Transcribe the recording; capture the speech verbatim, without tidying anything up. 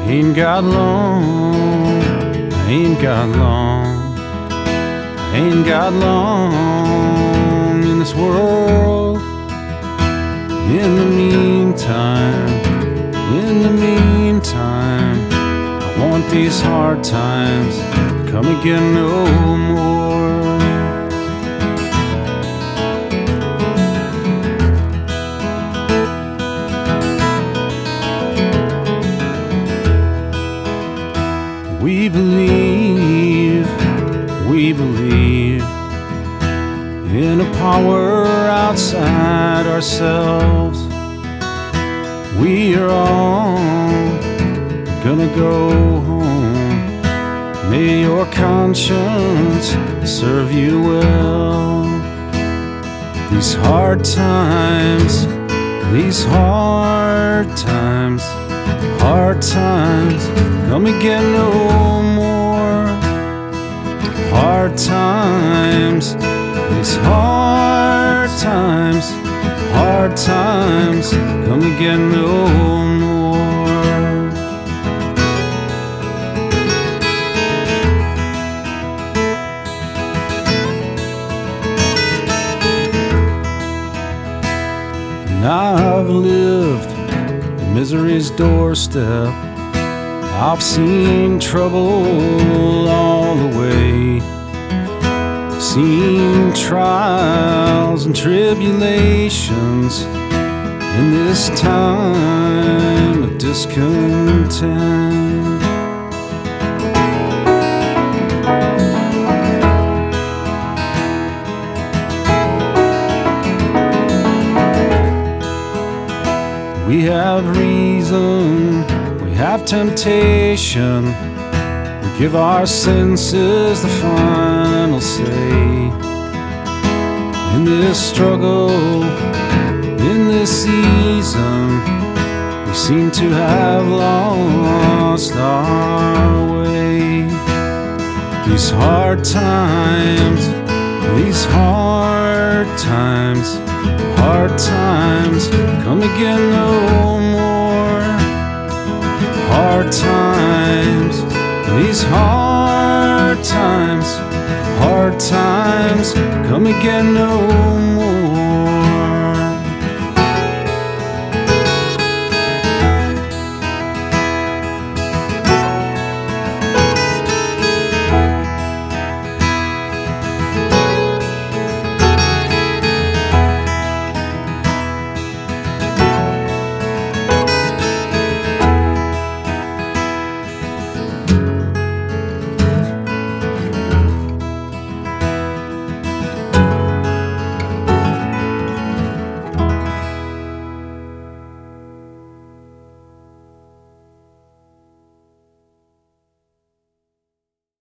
ain't got long, I ain't got long, I ain't got long in this world. In the meantime, in the meantime, I want these hard times to come again no more. We believe, we believe in a power outside ourselves. We are all gonna go home. May your conscience serve you well. These hard times, these hard times, hard times come again no more. Hard times, these hard times, hard times come again no more. And I've lived at misery's doorstep. I've seen trouble all the way, seen trials and tribulations in this time of discontent. We have reason, we have temptation, we give our senses the final say. In this struggle, in this season, we seem to have lost our way. These hard times, these hard times, hard times come again no more. Hard times, these hard times, hard times come again no more.